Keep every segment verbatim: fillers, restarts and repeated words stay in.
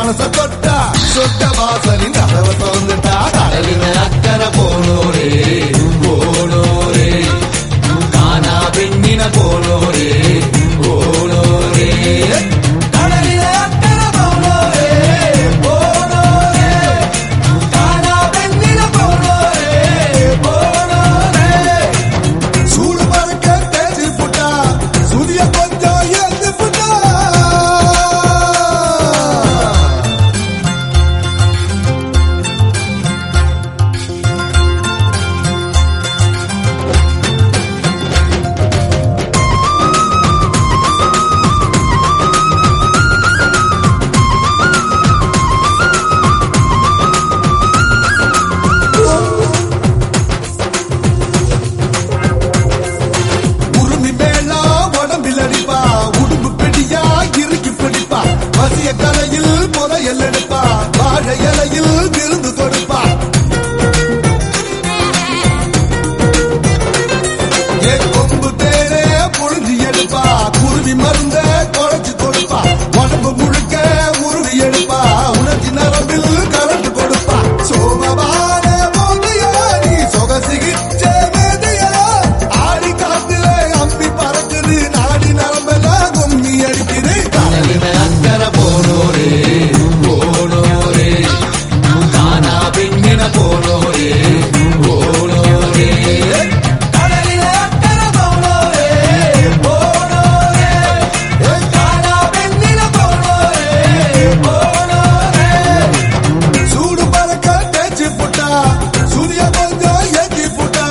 மனச தொட்டா சொட்ட வாசலின் கதவை திறந்துட்டா கடலின அக்கறை போனோரே போனோரே காணா பெண்ணின போனோரே போனோரே கடலின அக்கறை போனோரே போனோரே காணா பெண்ணின போனோரே போனோரே சூடு பறக்க தேய்ச்சி புட்டா சுதிய கொஞ்சம் எழுந்து புட்டா கலையில் புதையல் எடுப்பா வாழை இலையில் விருந்து கொடுப்பா என் கொம்பு தேனே புழுதி எடுப்பா குருவி மருந்த குறைச்சு கொடுப்பா உடம்பு முழுக்க உருவி எடுப்பா உணர்ச்சி நரம்பில் கலந்து கொடுப்பா சோமமான போதையா நீ சொகசிகிச்ச மேதையா ஆடி காத்துல அம்பி பறக்குது நாடி நரம்பெல்லாம் கும்மி அடிக்குது கடலின அக்கறை போனோரே போனோரே காணா பெண்ணின போனோரே போனோரே கடலின அக்கறை போனோரே போனோரே காணா பெண்ணின போனோரே போனோரே சூடு பறக்க தேய்ச்சி புட்டா சூரிய கொஞ்சம் ஏற்றி புட்டா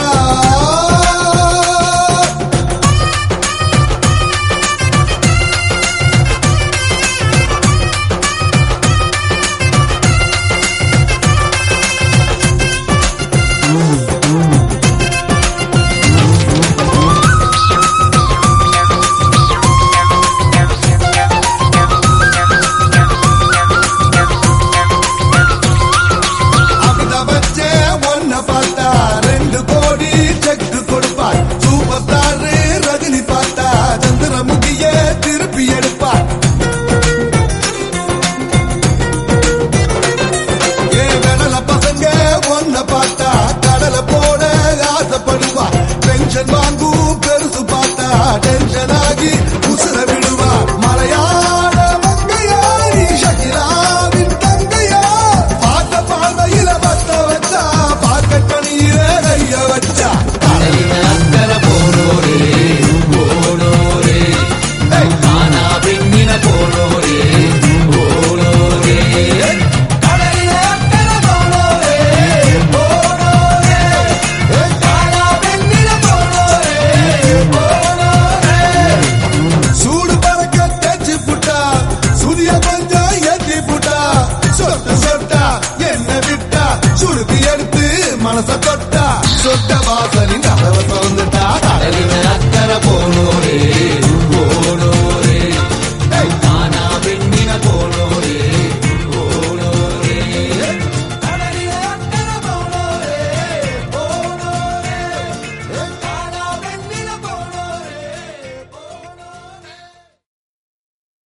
வாங்கும் பெருசு பார்த்தா டென்ஷன் ஆகி உசுர விடுவா மலையாள மங்கையா நீ ஷகிலாவின் தங்கையா பார்த்த பார்வையில பத்த வச்சா பார்க்க கணியில கைய வச்சா கடலின அக்கறை போனோரே போனோரே காணா பெண்ணின போனோரே போனோரே கடலின அக்கறை போனோரே போனோரே காணா பெண்ணின சூடு பறக்க தேய்ச்சி புட்டா சுதிய கொஞ்சம் ஏற்றி புட்டா சொட்ட சொட்டா என்ன விட்டா சுருதி எடுத்து மனச தொட்டா சொட்ட வாச